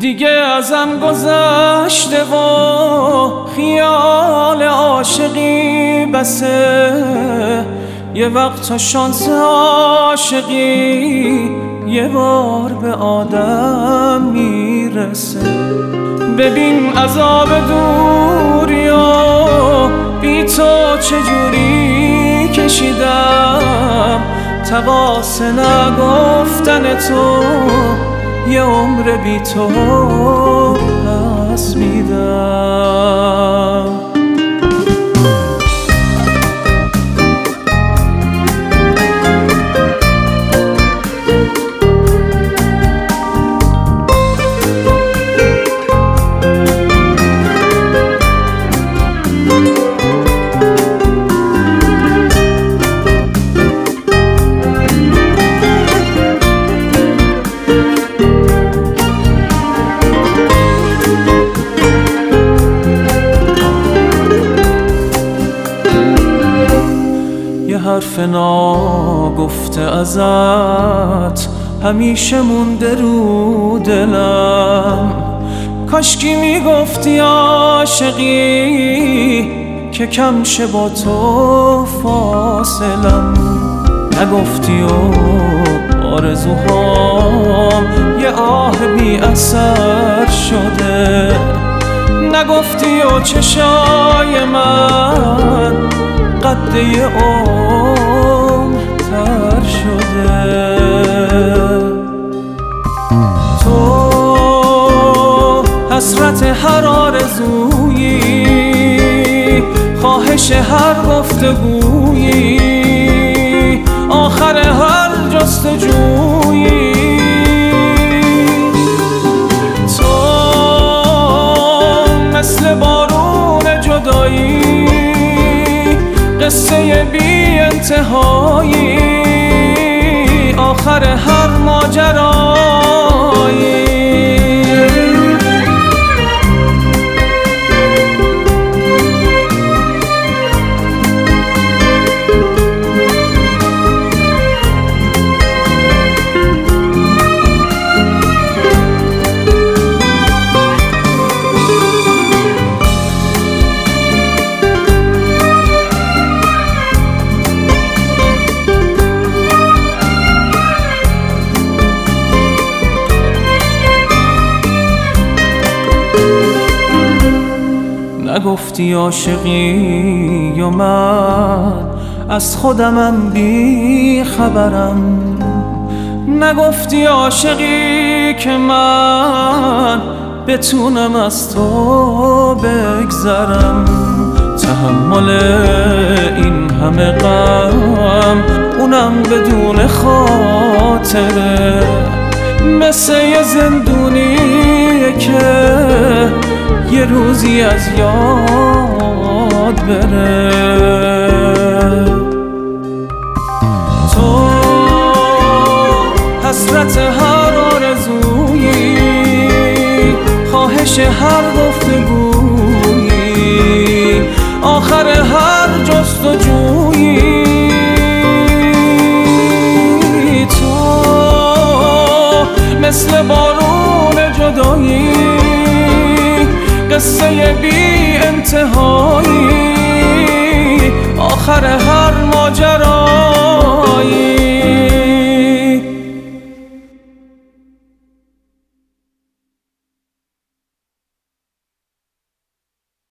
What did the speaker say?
دیگه ازم گذشته و خیال عاشقی بسه، یه وقت شانس عاشقی یه بار به آدم میرسه. ببین عذاب دوریا بی تو چجوری کشیدم، تقاص نگفتن تو یه عمر بی تو پس میدم. یه حرف ناگفته ازت همیشه مونده رو دلم، کاشکی میگفتی عاشقی که کم شه با تو فاصلم. نگفتی و آرزوهام یه آه بی اثر شده، نگفتی و چشای من قد یه عمر تر شده. تو حسرت هر آرزویی، خواهش هر گفتگویی، آخر هر جستجویی. تو مثل بارون جدایی، قصه بی انتهایی، آخر هر ماجرایی. نگفتی عاشقی و من از خودمم بی خبرم، نگفتی عاشقی که من بتونم از تو بگذرم. تحمل این همه غم اونم بدون خاطره، مثل یه زندونیه که یه روزی از یاد بره. تو حسرت هر آرزویی، خواهش هر گفتگویی، آخر هر جستجویی. تو مثل بارون جدایی، قصه بی انتهایی، آخر هر ماجرا.